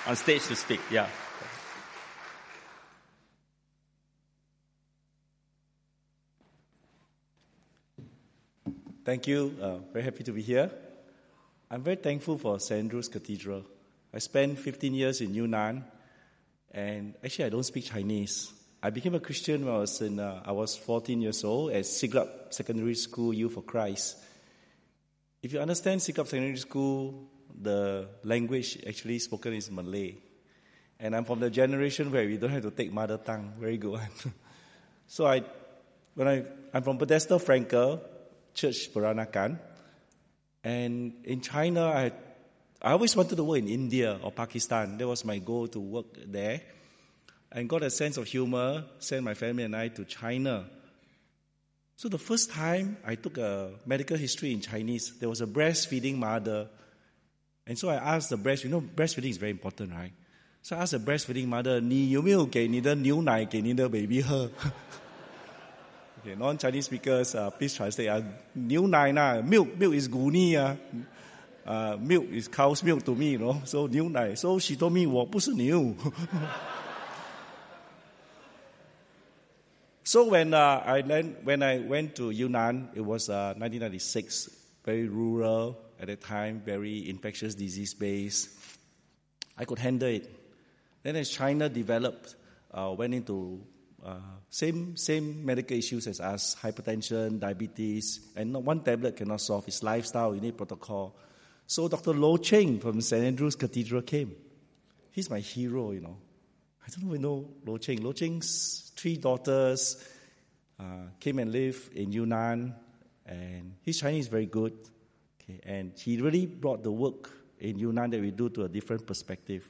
on stage to speak. Yeah. Thank you. Very happy to be here. I'm very thankful for St. Andrew's Cathedral. I spent 15 years in Yunnan, and actually I don't speak Chinese. I became a Christian when I was 14 years old at Siglap Secondary School, Youth for Christ. If you understand Siglap Secondary School, the language actually spoken is Malay. And I'm from the generation where we don't have to take mother tongue. Very good one. So I'm from Bethesda Frankel, Church Peranakan. And in China, I always wanted to work in India or Pakistan. That was my goal, to work there. And got a sense of humor, sent my family and I to China. So the first time I took a medical history in Chinese, there was a breastfeeding mother. And so I asked the breastfeeding is very important, right? So I asked the breastfeeding mother, 你有没有给你的牛奶给你的 baby 喝? Okay, non-Chinese speakers, please translate. 牛奶 milk is 谷粒 milk is cow's milk to me, So 牛奶. So she told me, 我不是牛. So when I went to Yunnan, it was 1996, very rural at that time, very infectious disease based. I could handle it. Then as China developed, went into same medical issues as us, hypertension, diabetes, and one tablet cannot solve. It's lifestyle, you need protocol. So Dr. Lo Cheng from St. Andrew's Cathedral came. He's my hero, I don't even know Lo Cheng. Lo Cheng's 3 daughters came and lived in Yunnan, and his Chinese is very good. Okay, and he really brought the work in Yunnan that we do to a different perspective.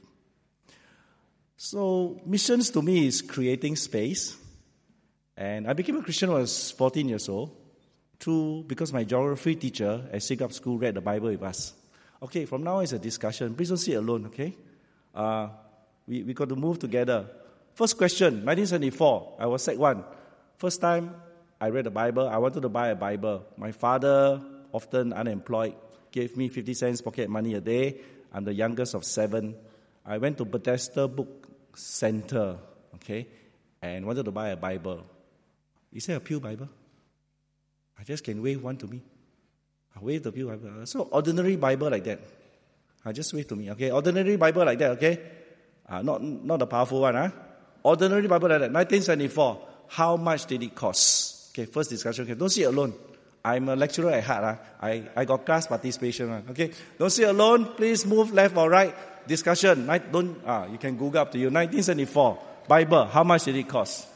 So missions to me is creating space. And I became a Christian when I was 14 years old, because my geography teacher at Siglap School read the Bible with us. Okay, from now it's a discussion. Please don't sit alone, okay? We got to move together. First question, 1974, I was Sec 1. First time I read the Bible, I wanted to buy a Bible. My father, often unemployed, gave me 50 cents pocket money a day. I'm the youngest of 7. I went to Bethesda Book Center, okay, and wanted to buy a Bible. Is there a Pew Bible? I just can wave one to me. I wave the Pew Bible. So ordinary Bible like that. I just wave to me, okay? Ordinary Bible like that, okay? Not the powerful one, Ordinary Bible like that. 1974. How much did it cost? Okay, first discussion. Okay, don't sit alone. I'm a lecturer at heart. I got class participation. Okay, don't sit alone. Please move left or right. Discussion. You can Google up to you. 1974. Bible. How much did it cost?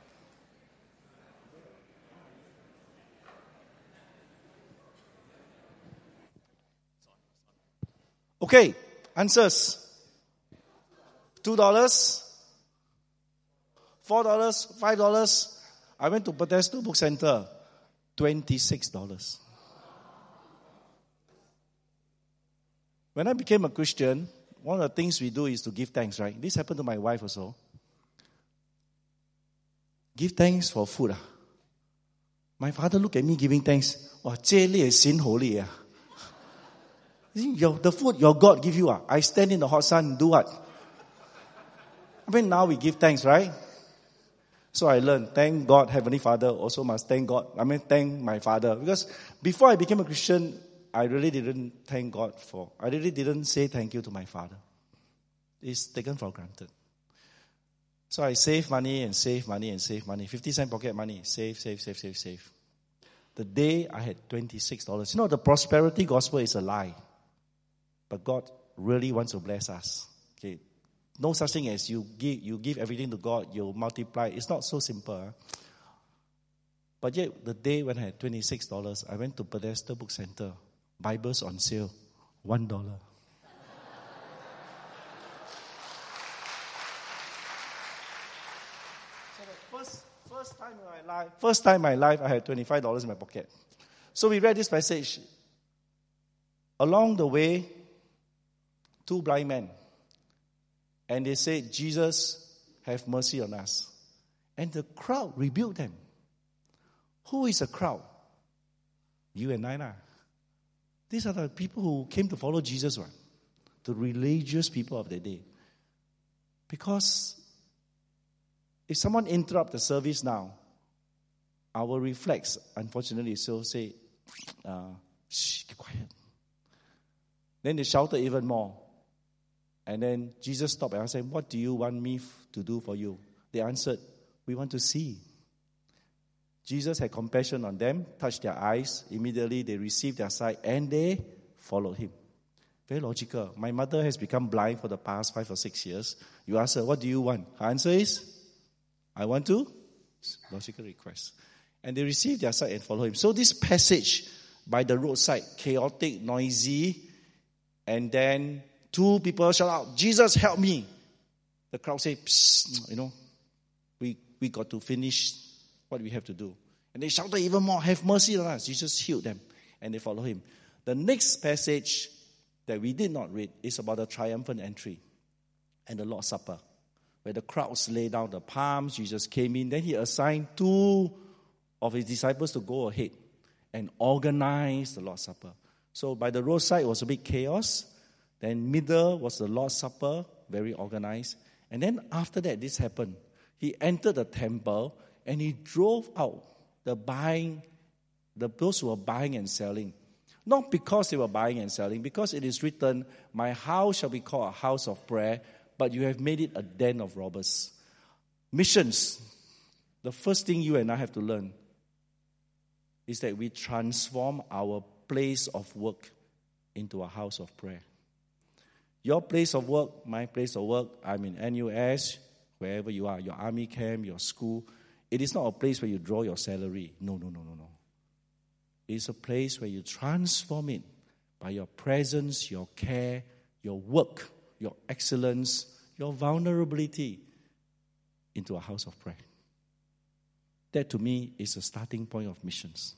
Okay, answers. $2, $4, $5. I went to Bethesda Book Center. $26. When I became a Christian, one of the things we do is to give thanks, right? This happened to my wife also. Give thanks for food. My father looked at me giving thanks. Wow, 这里是神holy. The food your God give you. I stand in the hot sun, do what? Now we give thanks, right? So I learned, thank God, Heavenly Father, also must thank God. Thank my father. Because before I became a Christian, I really didn't thank God I really didn't say thank you to my father. It's taken for granted. So I save money and save money and save money. 50 cent pocket money. Save. The day I had $26. The prosperity gospel is a lie. But God really wants to bless us. Okay. No such thing as you give everything to God, you multiply. It's not so simple. But yet, the day when I had $26, I went to Bethesda Book Center. Bibles on sale, $1. So the first time in my life, I had $25 in my pocket. So we read this passage. Along the way, 2 blind men. And they said, Jesus, have mercy on us. And the crowd rebuked them. Who is a crowd? You and I. These are the people who came to follow Jesus, right? The religious people of the day. Because if someone interrupts the service now, our reflex, unfortunately, is to say, shh, keep quiet. Then they shouted even more. And then Jesus stopped and said, what do you want me to do for you? They answered, we want to see. Jesus had compassion on them, touched their eyes. Immediately they received their sight and they followed him. Very logical. My mother has become blind for the past 5 or 6 years. You ask her, what do you want? Her answer is, I want to. Logical request. And they received their sight and followed him. So this passage by the roadside, chaotic, noisy, and then 2 people shout out, Jesus, help me. The crowd say, we got to finish what we have to do. And they shouted even more, have mercy on us. Jesus healed them. And they followed him. The next passage that we did not read is about the triumphant entry and the Lord's Supper, where the crowds lay down the palms. Jesus came in. Then he assigned 2 of his disciples to go ahead and organize the Lord's Supper. So by the roadside, it was a big chaos. Then middle was the Lord's Supper, very organized. And then after that, this happened. He entered the temple and he drove out those who were buying and selling. Not because they were buying and selling, because it is written, my house shall be called a house of prayer, but you have made it a den of robbers. Missions. The first thing you and I have to learn is that we transform our place of work into a house of prayer. Your place of work, my place of work, I'm in NUS, wherever you are, your army camp, your school. It is not a place where you draw your salary. No. It's a place where you transform it by your presence, your care, your work, your excellence, your vulnerability into a house of prayer. That to me is a starting point of missions.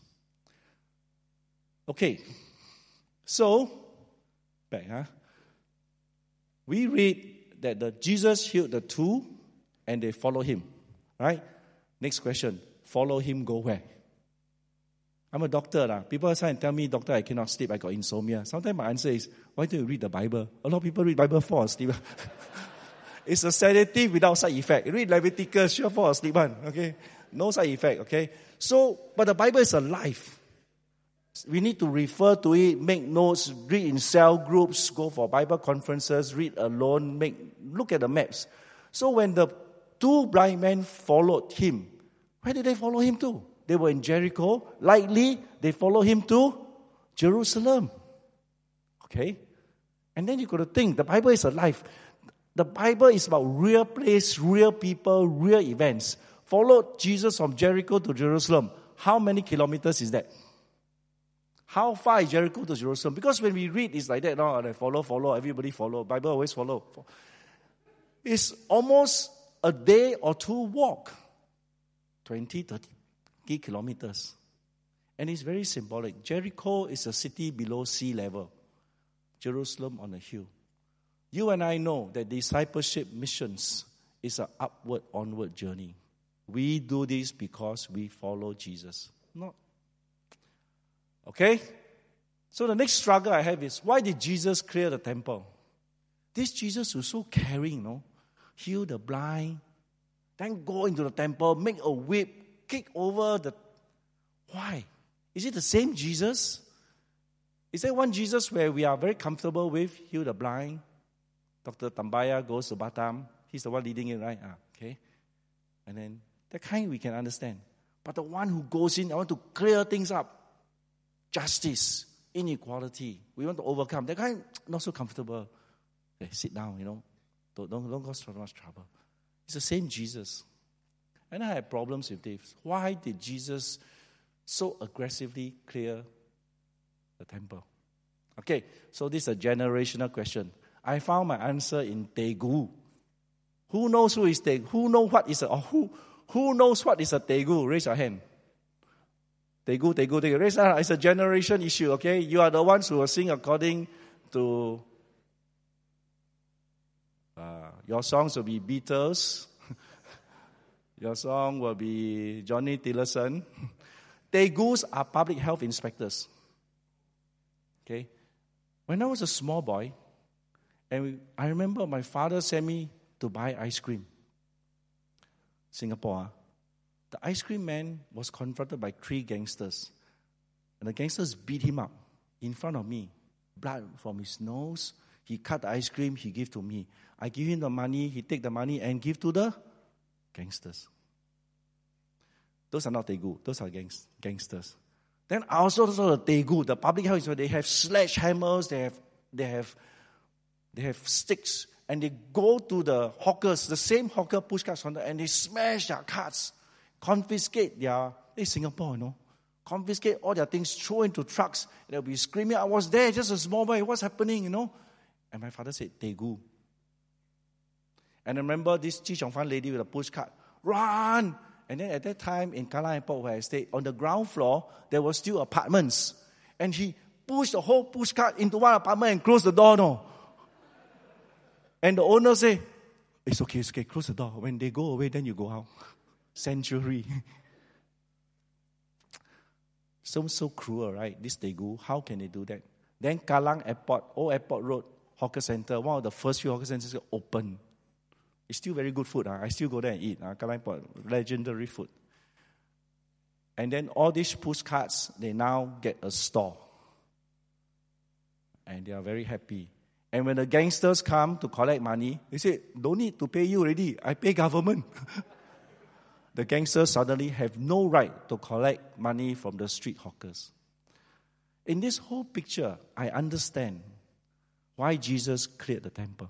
Okay, so, back, we read that Jesus healed the 2 and they follow him, right? Next question, follow him, go where? I'm a doctor. People try and tell me, doctor, I cannot sleep, I got insomnia. Sometimes my answer is, why don't you read the Bible? A lot of people read the Bible fall asleep. It's a sedative without side effect. Read Leviticus, sure fall asleep, okay? No side effect, okay? So, but the Bible is alive. We need to refer to it, make notes, read in cell groups, go for Bible conferences, read alone, look at the maps. So when the 2 blind men followed him, where did they follow him to? They were in Jericho. Likely, they followed him to Jerusalem. Okay? And then you got to think, the Bible is alive. The Bible is about real place, real people, real events. Followed Jesus from Jericho to Jerusalem. How many kilometers is that? How far is Jericho to Jerusalem? Because when we read, it's like that. No, they follow, everybody follow. Bible always follow. It's almost a day or 2 walk. 20, 30 kilometers. And it's very symbolic. Jericho is a city below sea level. Jerusalem on a hill. You and I know that discipleship missions is an upward, onward journey. We do this because we follow Jesus. Not. Okay? So the next struggle I have is, why did Jesus clear the temple? This Jesus was so caring, heal the blind, then go into the temple, make a whip, kick over the... Why? Is it the same Jesus? Is there one Jesus where we are very comfortable with, heal the blind? Dr. Tambaya goes to Batam. He's the one leading it, right? Okay. And then that kind we can understand. But the one who goes in, I want to clear things up. Justice, inequality. We want to overcome. That kind, not so comfortable. Okay, sit down, Don't cause so much trouble. It's the same Jesus. And I had problems with this. Why did Jesus so aggressively clear the temple? Okay, so this is a generational question. I found my answer in Daegu. Who knows who is Daegu? Who knows what is a Daegu? Raise your hand. Daegu. Raise your hand. It's a generation issue, okay? You are the ones who will sing according to... your songs will be Beatles. Your song will be Johnny Tillerson. Daegus are public health inspectors. Okay? When I was a small boy, and I remember my father sent me to buy ice cream. Singapore, the ice cream man was confronted by 3 gangsters. And the gangsters beat him up in front of me. Blood from his nose. He cut the ice cream, he gave to me. I give him the money, he take the money and give to the gangsters. Those are not Daegu, those are gangsters. Then I also saw the Daegu, the public health, they have sledgehammers, they have sticks, and they go to the hawkers, the same hawker push carts on and they smash their carts, confiscate their, Singapore, confiscate all their things, throw into trucks. They'll be screaming, I was there, just a small boy, what's happening, And my father said, Daegu. And I remember this Chi Chong Fan lady with a push cart, run! And then at that time in Kallang Airport where I stayed, on the ground floor, there were still apartments. And he pushed the whole push cart into one apartment and closed the door, And the owner said, it's okay, close the door. When they go away, then you go out. Sanctuary. So cruel, right? This Daegu, how can they do that? Then Kallang Airport, Old Airport Road, hawker center, one of the first few hawker centers opened. It's still very good food. I still go there and eat. Kallang Airport, legendary food. And then all these push carts, they now get a store. And they are very happy. And when the gangsters come to collect money, they say, don't need to pay you already. I pay government. The gangsters suddenly have no right to collect money from the street hawkers. In this whole picture, I understand why Jesus cleared the temple.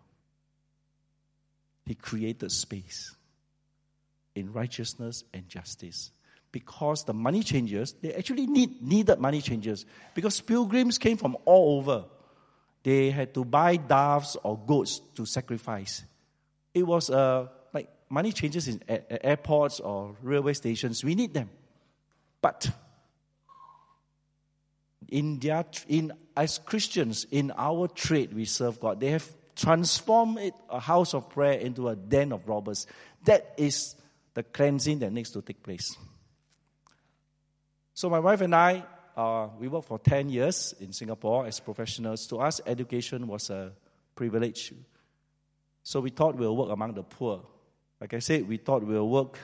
He created space in righteousness and justice. Because the money changers, they actually needed money changers. Because pilgrims came from all over. They had to buy doves or goats to sacrifice. It was like money changers at airports or railway stations. We need them. But as Christians, in our trade, we serve God. They have transformed a house of prayer into a den of robbers. That is the cleansing that needs to take place. So my wife and I, we worked for 10 years in Singapore as professionals. To us, education was a privilege. So we thought we'll work among the poor. Like I said, we thought we'll work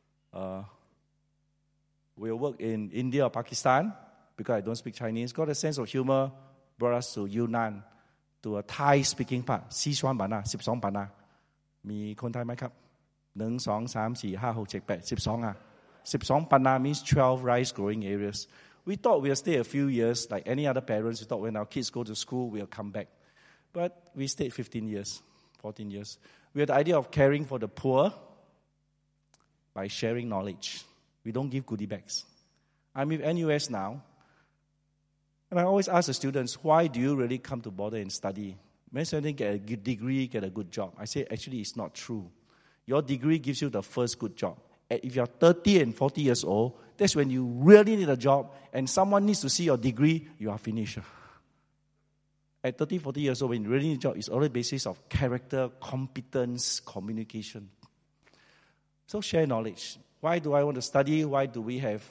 in India or Pakistan, because I don't speak Chinese. Got a sense of humor, brought us to Yunnan, to a Thai-speaking part, Sichuan Bana, 12 Bana. มีคนไทยไหมครับ 1, 2, 3, 4, 5, 6, 7, 8, 12 12 Bana means 12 rice-growing areas. We thought we'll stay a few years, like any other parents. We thought when our kids go to school, we'll come back. But we stayed 15 years, 14 years. We had the idea of caring for the poor by sharing knowledge. We don't give goodie bags. I'm with NUS now. And I always ask the students, why do you really come to bother and study? Many students get a good degree, get a good job. I say, actually, it's not true. Your degree gives you the first good job. And if you're 30 and 40 years old, that's when you really need a job, and someone needs to see your degree, you are finished. At 30, 40 years old, when you really need a job, it's all the basis of character, competence, communication. So share knowledge. Why do I want to study? Why do we have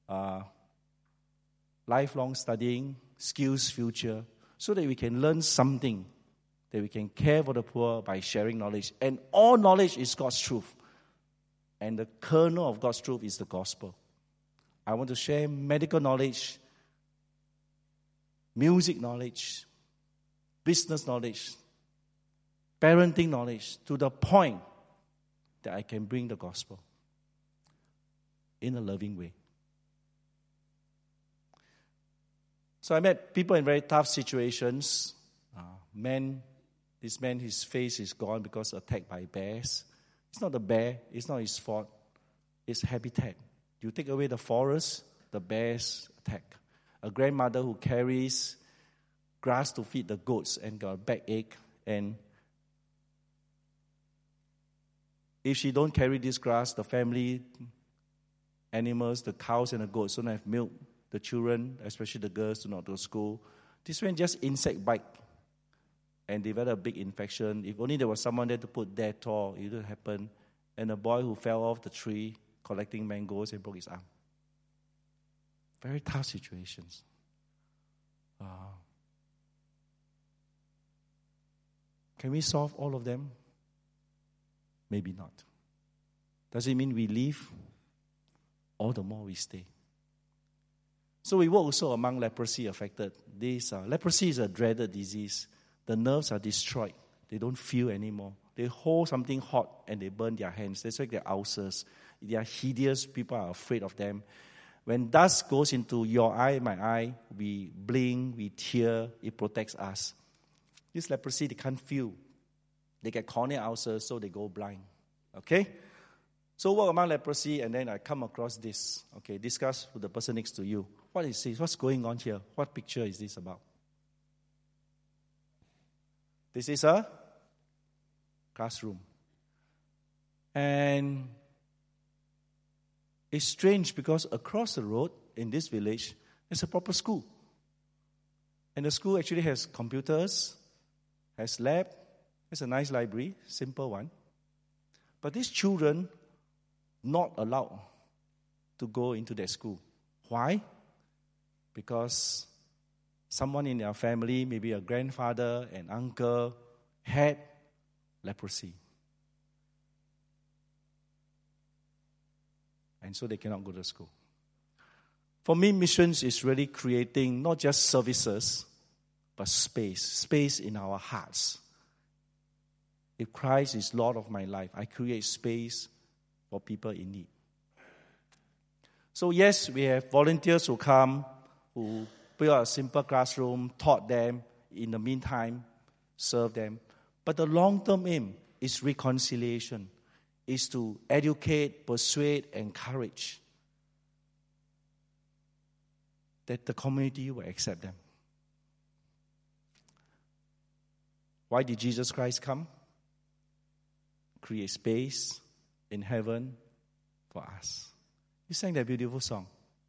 lifelong studying, skills future, so that we can learn something, that we can care for the poor by sharing knowledge. And all knowledge is God's truth. And the kernel of God's truth is the gospel. I want to share medical knowledge, music knowledge, business knowledge, parenting knowledge, to the point that I can bring the gospel in a loving way. So I met people in very tough situations. This man, his face is gone because attacked by bears. It's not the bear, it's not his fault. It's habitat. You take away the forest, the bears attack. A grandmother who carries grass to feed the goats and got a backache, and if she don't carry this grass, the family animals, the cows and the goats don't have milk. The children, especially the girls, do not go to school. This one just insect bite and develop a big infection. If only there was someone there to put Dettol, it would happen. And a boy who fell off the tree collecting mangoes and broke his arm. Very tough situations. Can we solve all of them? Maybe not. Does it mean we leave? All the more we stay. So we were also among leprosy affected. Leprosy is a dreaded disease. The nerves are destroyed. They don't feel anymore. They hold something hot and they burn their hands. That's why they're ulcers. They are hideous. People are afraid of them. When dust goes into your eye, my eye, we blink, we tear. It protects us. This leprosy, they can't feel. They get corneal ulcers, so they go blind. Okay? So walk among leprosy, and then I come across this. Okay, discuss with the person next to you. What is this? What's going on here? What picture is this about? This is a classroom. And it's strange because across the road in this village, there's a proper school. And the school actually has computers, has lab, has a nice library, simple one. But these children not allowed to go into that school. Why? Because someone in their family, maybe a grandfather, an uncle, had leprosy. And so they cannot go to school. For me, missions is really creating not just services, but space in our hearts. If Christ is Lord of my life, I create space for people in need. So yes, we have volunteers who come, who build a simple classroom, taught them, in the meantime, serve them. But the long-term aim is reconciliation, is to educate, persuade, encourage that the community will accept them. Why did Jesus Christ come? Create space in heaven for us. You sang that beautiful song.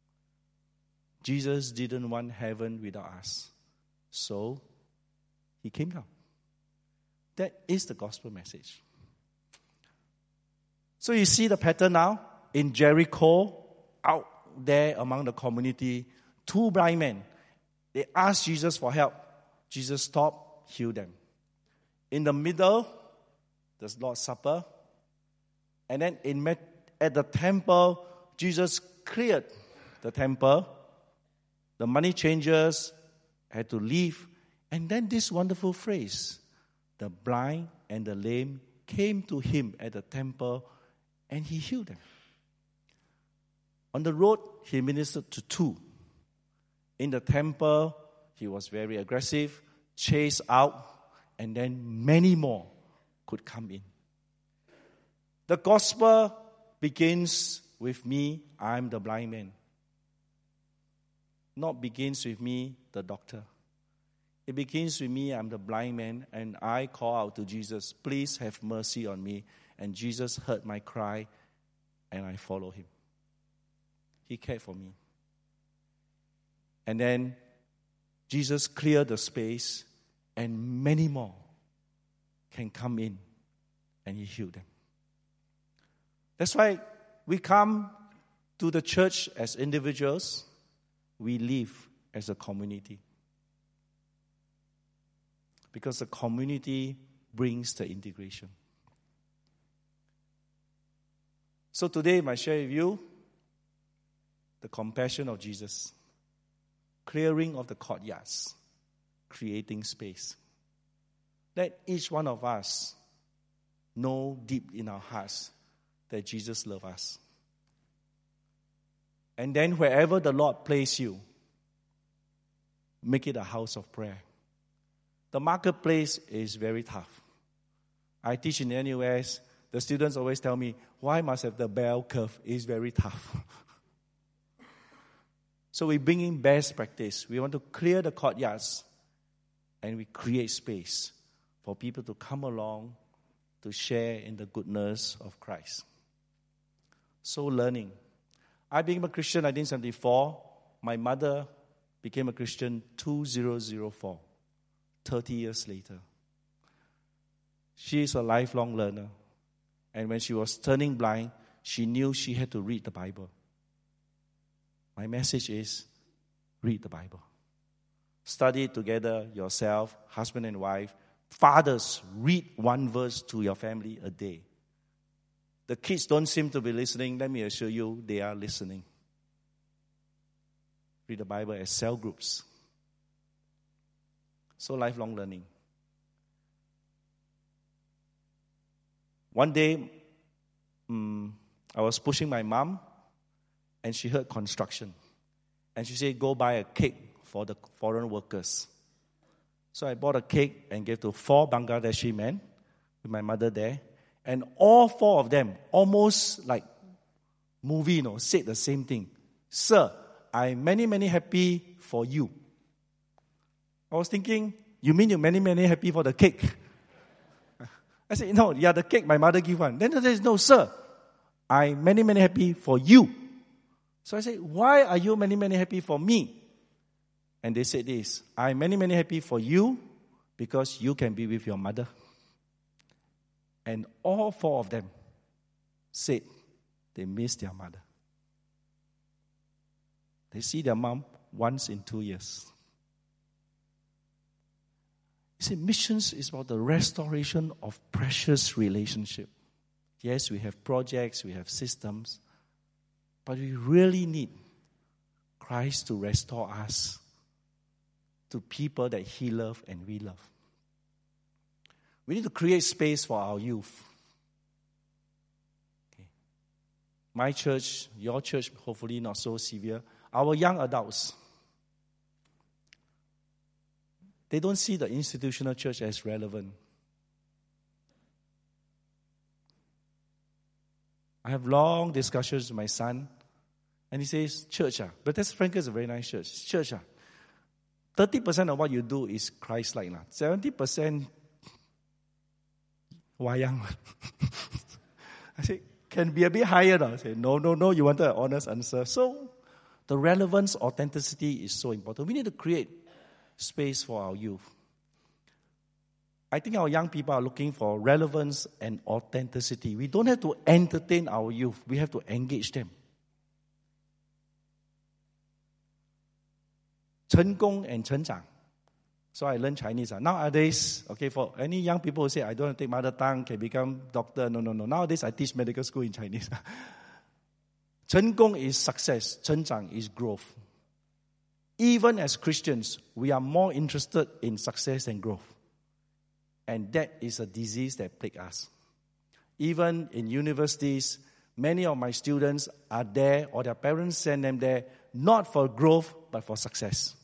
Jesus didn't want heaven without us. So, he came down. That is the gospel message. So you see the pattern now? In Jericho, out there among the community, 2 blind men. They asked Jesus for help. Jesus stopped, healed them. In the middle, there's Lord's Supper. And then at the temple, Jesus cleared the temple. The money changers had to leave. And then this wonderful phrase, the blind and the lame came to him at the temple and he healed them. On the road, he ministered to 2. In the temple, he was very aggressive, chased out, and then many more could come in. The gospel begins with me, I'm the blind man. Not begins with me, the doctor. It begins with me, I'm the blind man, and I call out to Jesus, please have mercy on me. And Jesus heard my cry, and I follow him. He cared for me. And then Jesus cleared the space, and many more can come in, and he healed them. That's why we come to the church as individuals. We live as a community. Because the community brings the integration. So today, I share with you the compassion of Jesus. Clearing of the courtyards. Creating space. Let each one of us know deep in our hearts that Jesus loves us. And then wherever the Lord places you, make it a house of prayer. The marketplace is very tough. I teach in the NUS. The students always tell me, why must have the bell curve? It's very tough. So we bring in best practice. We want to clear the courtyards and we create space for people to come along to share in the goodness of Christ. So learning. I became a Christian in 1974. My mother became a Christian 2004, 30 years later. She is a lifelong learner. And when she was turning blind, she knew she had to read the Bible. My message is, read the Bible. Study it together, yourself, husband and wife. Fathers, read 1 verse to your family a day. The kids don't seem to be listening. Let me assure you, they are listening. Read the Bible as cell groups. So lifelong learning. One day, I was pushing my mom, and she heard construction. And she said, go buy a cake for the foreign workers. So I bought a cake and gave to 4 Bangladeshi men with my mother there. And all 4 of them, almost like movie, said the same thing. Sir, I'm many, many happy for you. I was thinking, you mean you're many, many happy for the cake? I said, no, yeah, the cake my mother gave one. Then they said, no, sir, I'm many, many happy for you. So I said, why are you many, many happy for me? And they said this, I'm many, many happy for you because you can be with your mother. And all 4 of them said they miss their mother. They see their mom once in 2 years. You see, missions is about the restoration of precious relationship. Yes, we have projects, we have systems, but we really need Christ to restore us to people that He loves and we love. We need to create space for our youth. Okay. My church, your church, hopefully not so severe. Our young adults, they don't see the institutional church as relevant. I have long discussions with my son, and he says, church, Bethesda Frankel is a very nice church. Church, 30% of what you do is Christ-like. 70% wayang. I said, can be a bit higher now. I said, no, you wanted an honest answer. So, the relevance, authenticity is so important. We need to create space for our youth. I think our young people are looking for relevance and authenticity. We don't have to entertain our youth. We have to engage them. 成功 and 成长. So I learned Chinese. Nowadays, okay, for any young people who say, I don't want to take mother tongue, can become doctor. No. Nowadays, I teach medical school in Chinese. 成功 is success. 成长 is growth. Even as Christians, we are more interested in success and growth. And that is a disease that plagues us. Even in universities, many of my students are there, or their parents send them there, not for growth, but for success.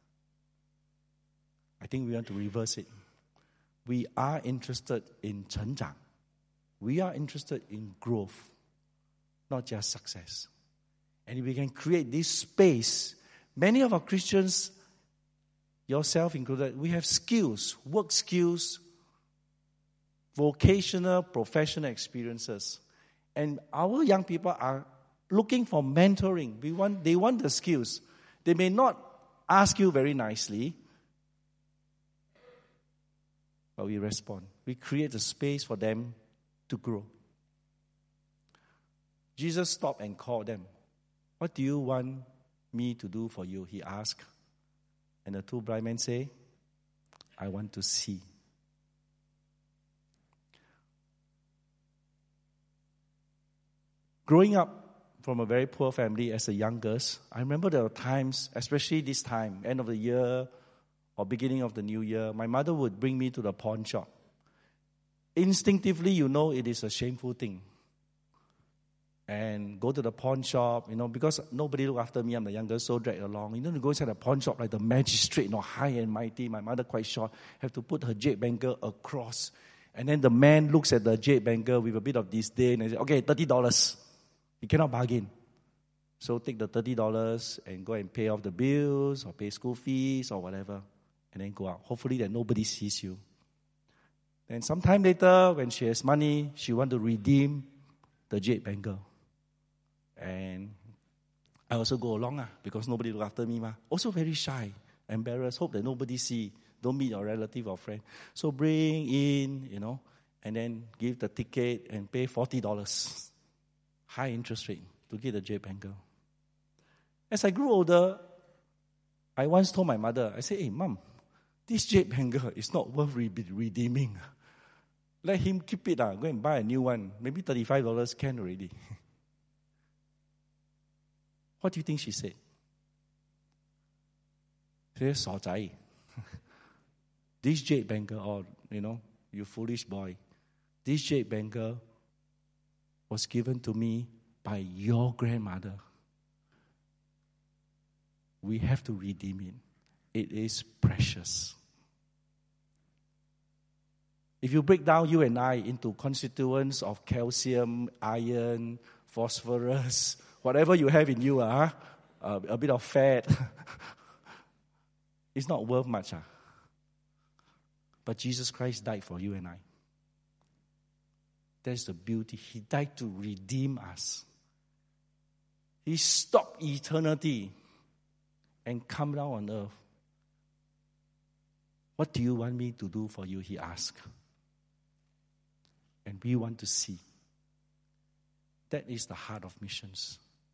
I think we want to reverse it. We are interested in 成长. We are interested in growth, not just success. And if we can create this space, many of our Christians, yourself included, we have skills, work skills, vocational, professional experiences. And our young people are looking for mentoring. They want the skills. They may not ask you very nicely, but we respond. We create a space for them to grow. Jesus stopped and called them. What do you want me to do for you? He asked. And the 2 blind men say, I want to see. Growing up from a very poor family as a young girl, I remember there were times, especially this time, end of the year or beginning of the new year, my mother would bring me to the pawn shop. Instinctively, it is a shameful thing. And go to the pawn shop, because nobody look after me, I'm the youngest, so dragged along. To go inside the pawn shop like the magistrate, high and mighty. My mother quite short, have to put her jade bangle across. And then the man looks at the jade bangle with a bit of disdain and says, okay, $30. You cannot bargain. So take the $30 and go and pay off the bills or pay school fees or whatever. And then go out. Hopefully that nobody sees you. Then sometime later, when she has money, she want to redeem the jade bangle. And I also go along because nobody look after me. Also very shy, embarrassed, hope that nobody see. Don't meet your relative or friend. So bring in, and then give the ticket and pay $40. High interest rate to get the jade bangle. As I grew older, I once told my mother, I said, hey, Mom, this jade bangle is not worth redeeming. Let him keep it. Go and buy a new one. Maybe $35 can already. What do you think she said? She said, 傻仔. This jade bangle, or, you foolish boy. This jade bangle was given to me by your grandmother. We have to redeem it. It is precious. If you break down you and I into constituents of calcium, iron, phosphorus, whatever you have in you, a bit of fat, it's not worth much. But Jesus Christ died for you and I. That's the beauty. He died to redeem us. He stopped eternity and come down on earth. What do you want me to do for you? He asked. And we want to see. That is the heart of missions.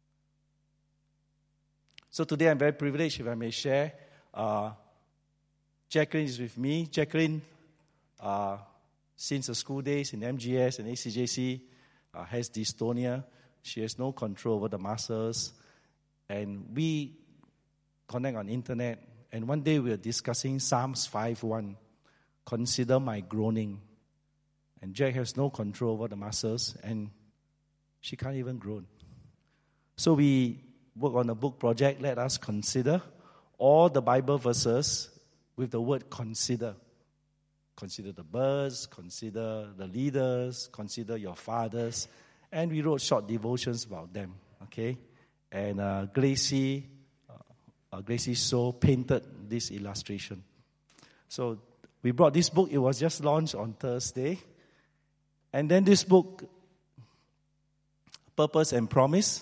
So today I'm very privileged, if I may share. Jacqueline is with me. Jacqueline, since the school days in MGS and ACJC, has dystonia. She has no control over the muscles. And we connect on internet. And one day we were discussing Psalms 5:1. Consider my groaning. And Jack has no control over the muscles. And she can't even groan. So we work on a book project. Let us consider all the Bible verses with the word consider. Consider the birds, consider the leaders, consider your fathers. And we wrote short devotions about them. Okay? And Gracie So painted this illustration. So we brought this book. It was just launched on Thursday. And then this book, Purpose and Promise,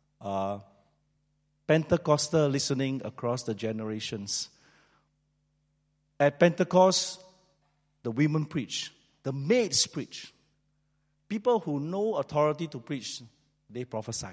Pentecostal listening across the generations. At Pentecost, the women preach. The maids preach. People who know authority to preach, they prophesy.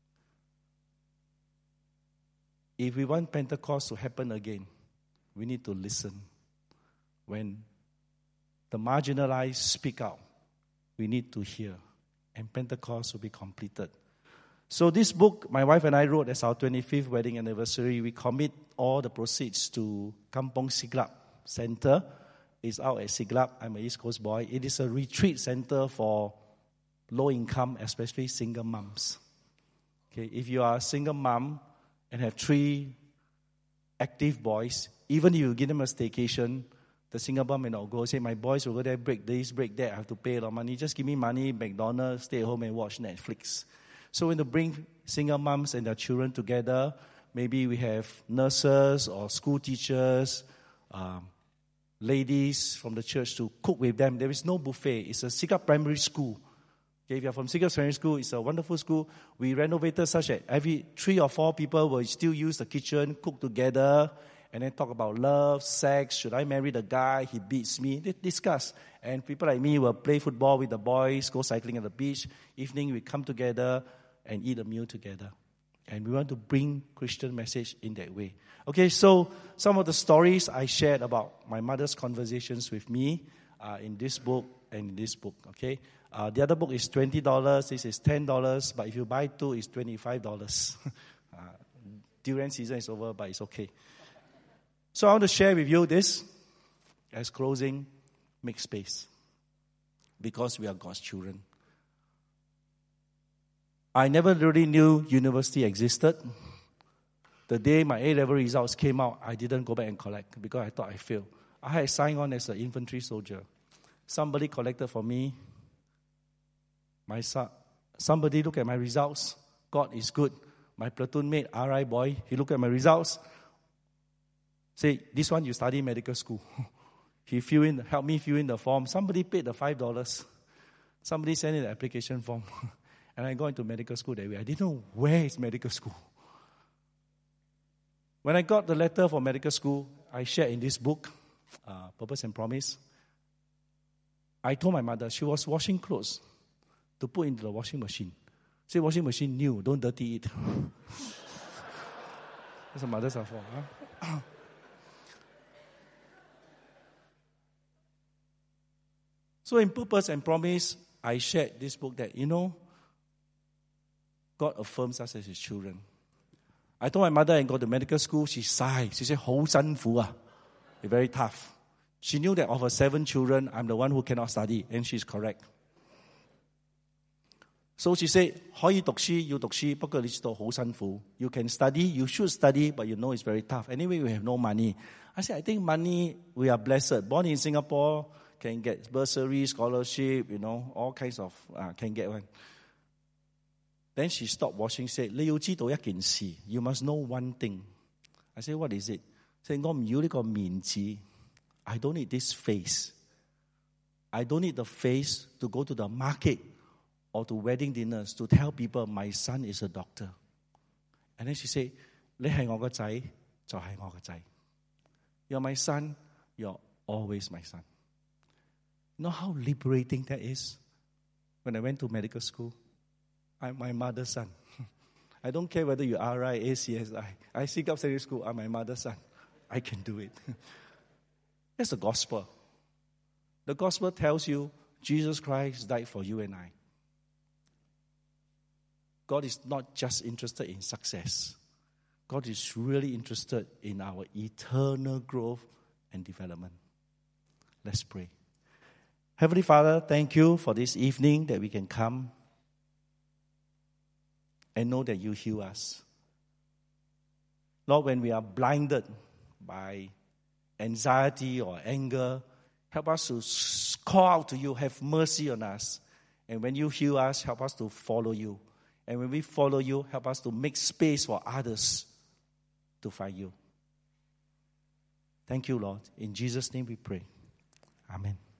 If we want Pentecost to happen again, we need to listen. When the marginalized speak out, we need to hear. And Pentecost will be completed. So this book, my wife and I wrote as our 25th wedding anniversary. We commit all the proceeds to Kampong Siglap Center. It's out at Siglap. I'm an East Coast boy. It is a retreat center for low income, especially single moms. Okay, if you are a single mom and have 3 active boys, even if you give them a staycation, the single mom may not go. Say, my boys will go there, break this, break that. I have to pay a lot of money. Just give me money, McDonald's, stay at home and watch Netflix. So when to bring single moms and their children together, maybe we have nurses or school teachers, ladies from the church to cook with them. There is no buffet. It's a Siglap Primary School. Okay, if you're from Siglap Primary School, it's a wonderful school. We renovated such that every 3 or 4 people will still use the kitchen, cook together, and then talk about love, sex. Should I marry the guy? He beats me. They discuss. And people like me will play football with the boys, go cycling at the beach. Evening, we come together and eat a meal together. And we want to bring Christian message in that way. Okay, so some of the stories I shared about my mother's conversations with me in this book and in this book, okay? The other book is $20. This is $10. But if you buy 2, it's $25. Durian season is over, but it's okay. So I want to share with you this as closing, make space. Because we are God's children. I never really knew university existed. The day my A-level results came out, I didn't go back and collect because I thought I failed. I had signed on as an infantry soldier. Somebody collected for me. Somebody looked at my results. God is good. My platoon mate, RI boy, he looked at my results. Say, this one you study medical school. He helped me fill in the form. Somebody paid the $5. Somebody sent in the application form. And I got into medical school that way. I didn't know where is medical school. When I got the letter for medical school, I shared in this book, Purpose and Promise. I told my mother, she was washing clothes to put into the washing machine. Say, washing machine new, don't dirty it. That's what mothers are for. Huh? So in Purpose and Promise, I shared this book that, God affirms us as His children. I told my mother I go to medical school, she sighed. She said, 好辛苦啊. Very tough. She knew that of her 7 children, I'm the one who cannot study, and she's correct. So she said, 可以讀書，要讀書，不過你知道好辛苦. You can study, you should study, but you know it's very tough. Anyway, we have no money. I said, I think money, we are blessed. Born in Singapore, can get bursary, scholarship, all kinds of, can get one. Then she stopped watching, said, 你要知道一件事, you must know one thing. I said, what is it? She said, 我唔要呢個面子. I don't need this face. I don't need the face to go to the market or to wedding dinners to tell people my son is a doctor. And then she said, 你係我個仔，就係我個仔. You're my son, you're always my son. You know how liberating that is? When I went to medical school, I'm my mother's son. I don't care whether you are RI, ACSI. I seek up secondary school, I'm my mother's son. I can do it. That's the gospel. The gospel tells you Jesus Christ died for you and I. God is not just interested in success. God is really interested in our eternal growth and development. Let's pray. Heavenly Father, thank you for this evening that we can come and know that you heal us. Lord, when we are blinded by anxiety or anger, help us to call out to you, have mercy on us. And when you heal us, help us to follow you. And when we follow you, help us to make space for others to find you. Thank you, Lord. In Jesus' name we pray. Amen.